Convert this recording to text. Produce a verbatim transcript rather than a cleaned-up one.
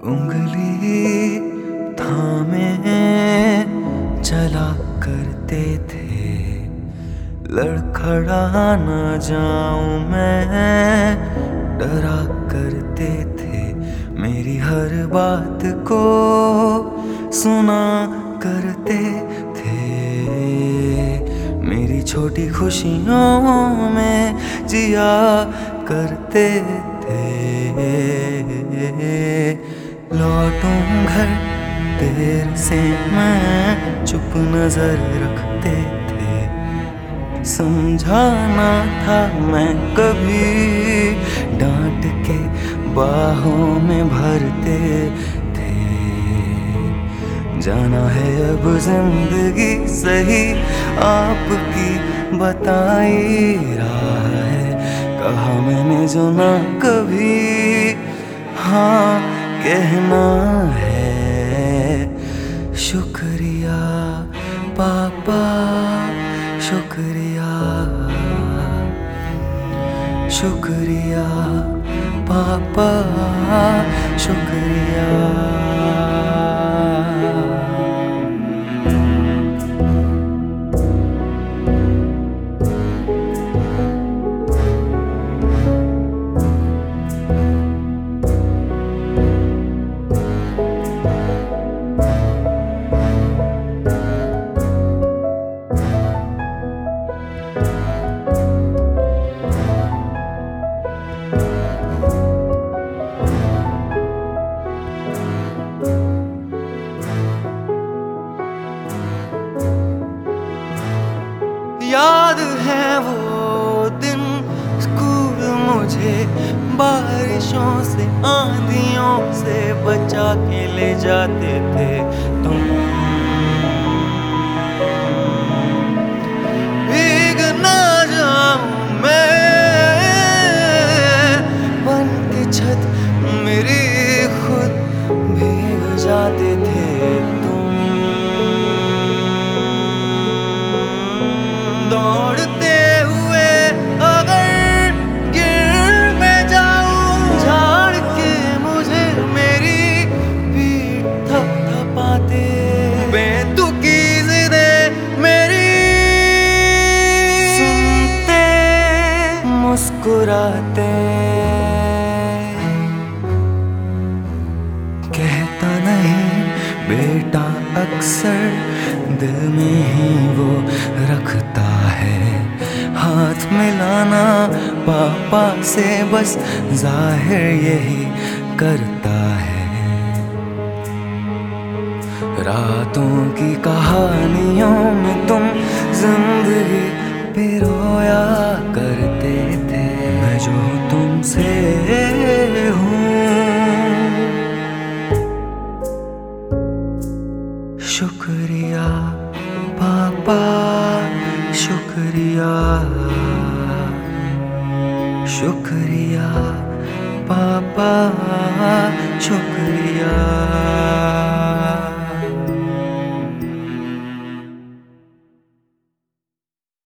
उंगली थामे चला करते थे, लड़खड़ा न जाऊं मैं डरा करते थे। मेरी हर बात को सुना करते थे, मेरी छोटी खुशियों में जिया करते थे। लौटूं घर देर से मैं चुप नजर रखते थे, समझाना था मैं कभी डांट के बाहों में भरते थे। जाना है अब जिंदगी सही आपकी बताई राह है, कहा मैंने जो ना कभी हाँ कहना है। शुक्रिया पापा शुक्रिया, शुक्रिया पापा शुक्रिया। याद है वो दिन स्कूल मुझे बारिशों से आंधियों से बचा के ले जाते थे तुम। भीग ना जाऊं मैं बन के छत मेरी खुद भीग जाते थे तुम। दौड़ते हुए अगर गिर मैं जाऊं, झाड़ के मुझे मेरी पीठ थपथपाते, बेतुकी ज़िदें मेरी सुनते मुस्कुराते। कहता नहीं बेटा अक्सर दिल में ही वो रखता है, हाथ मिलाना पापा से बस जाहिर यही करता है। रातों की कहानियों में तुम जिंदगी पिरोया करते थे, मैं जो तुमसे हूँ। शुक्रिया पापा शुक्रिया, शुक्रिया पापा शुक्रिया।